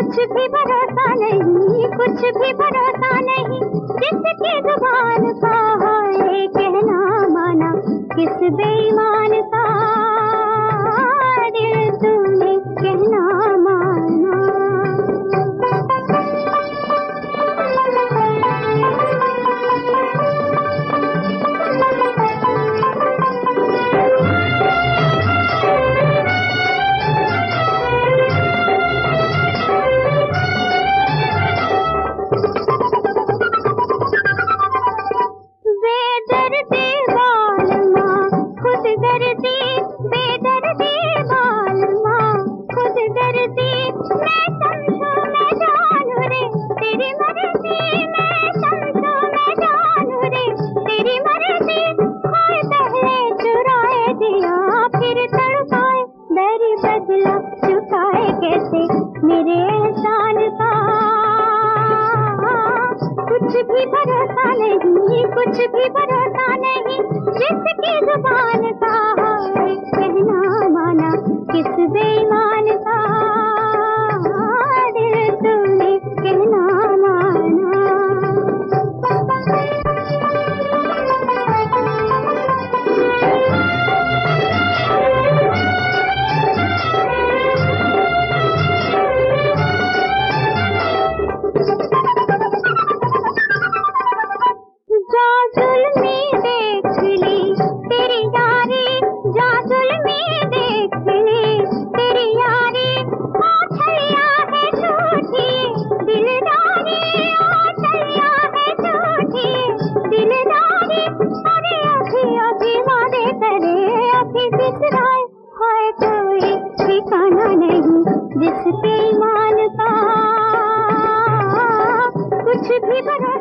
कुछ भी भरोसा नहीं, कुछ भी भरोसा नहीं, जिसकी जुबान का है कहना माना, किस बेईमान का दिल तूने कहना माना। मेरे एहसान का कुछ भी भरोसा नहीं, कुछ भी भरोसा नहीं, जिसकी जुबान का है कहना माना, किस बेईमान का दिल तूने कहना माना। जिस पे ईमान का कुछ भी